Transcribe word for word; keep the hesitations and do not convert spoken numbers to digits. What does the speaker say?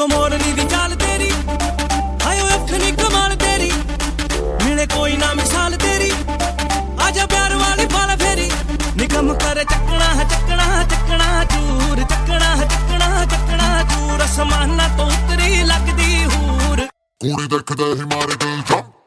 ਇੱਕੋ ਮੋਰਨੀ ਦੀ ਚਾਲ ਤੇਰੀ ਹਾਏ ਓਏ ਅੱਖ ਨੀ ਕਮਾਲ ਤੇਰੀ ਮਿਲੇ ਕੋਈ ਨਾ ਮਿਸਾਲ ਤੇਰੀ ਆਜਾ ਪਿਆਰ ਵਾਲੀ ਫਲ ਫੇਰੀ ਨਿਕਮ ਕਰ ਚੱਕਣਾ ਚੱਕਣਾ ਚੱਕਣਾ ਚੂਰ ਚੱਕਣਾ ਚੱਕਣਾ ਚੱਕਣਾ ਚੂਰ ਅਸਮਾਨਾਂ ਤੋਂ ਉਤਰੀ ਲੱਗਦੀ ਹੂਰ ਕੁੜੀ ਦੇਖਦਾ ਹੀ ਮਾਰੇ ਦਿਲ ਚ